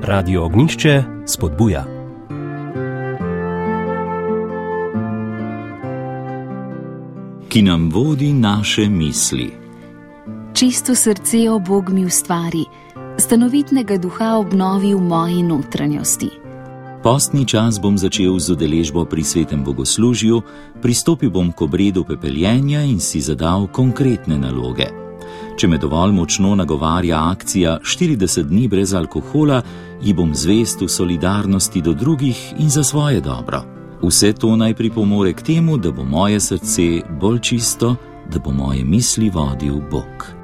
Radio Ognjišče spodbuja. Ki nam vodi naše misli. Čisto srce, o Bog mi ustvari, stanovitnega duha obnovi v moji notranjosti. Postni čas bom začel z udeležbo pri svetem bogoslužju, pristopil bom k obredu pepeljenja in si zadal konkretne naloge. Če me dovolj močno nagovarja akcija 40 dni brez alkohola, ji bom zvest v solidarnosti do drugih in za svoje dobro. Vse to naj pripomore k temu, da bo moje srce bolj čisto, da bo moje misli vodil Bog.